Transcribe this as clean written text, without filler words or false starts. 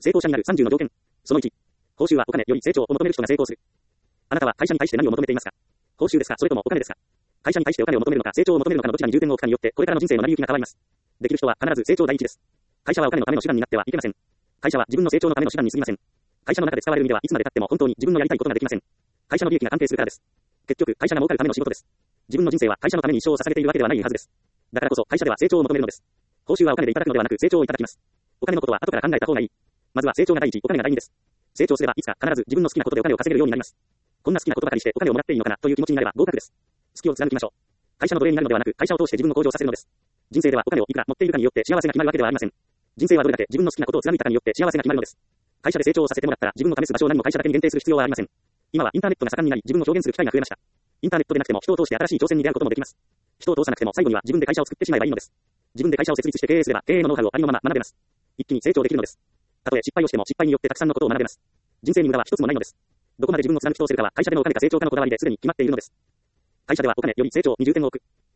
成功者になる30の条件。その1。報酬はお金より成長を求める人が成功する。あなたは会社に対して何を求めていますか？報酬ですか、それともお金ですか？会社に対してお金を求めるのか、成長を求めるのかのどちらに重点を置くかによって、これからの人生の成り行きが変わります。できる人は必ず成長第一です。会社はお金のための手段になってはいけません。会社は自分の成長のための手段に過ぎません。会社の中で使われる意味ではいつまで経っても本当に自分のやりたいことができません。会社の利益が関係するからです。結局、会社が儲かるための仕事です。自分の人生は会社のために一生を捧げているわけではないはずです。だからこそ会社では成長を求めるのです。報酬はお金でいただくのではなく成長をいただきます。お金のことは後から考えた方がいい。まずは成長が第一、お金が第二です。成長すればいつか必ず自分の好きなことでお金を稼げるようになります。こんな好きなことばかりしてお金をもらっていいのかなという気持ちになれば合格です。好きを貫きましょう。会社の奴隷になるのではなく会社を通して自分を向上させるのです。人生ではお金をいくら持っているかによって幸せが決まるわけではありません。人生はどれだけ自分の好きなことを貫いたかによって幸せが決まるのです。会社で成長をさせてもらったら自分の試す場所を何も会社だけに限定する必要はありません。今はインターネットが盛んになり自分を表現する機会が増えました。インターネットでなくても人を通して新しい挑戦に出会うこともできます。人を通さなくても最後には自分で会社を作ってしまえばいいのです。自分で会社を設立して経営すれば経営のノウハウをありのまま学べます。一気に成長できるのです。たとえ失敗をしても失敗によってたくさんのことを学べます。人生に無駄は一つもないのです。どこまで自分を貫き通せるかは会社でのお金か成長かのこだわりですでに決まっているのです。会社ではお金より成長に重点を置く。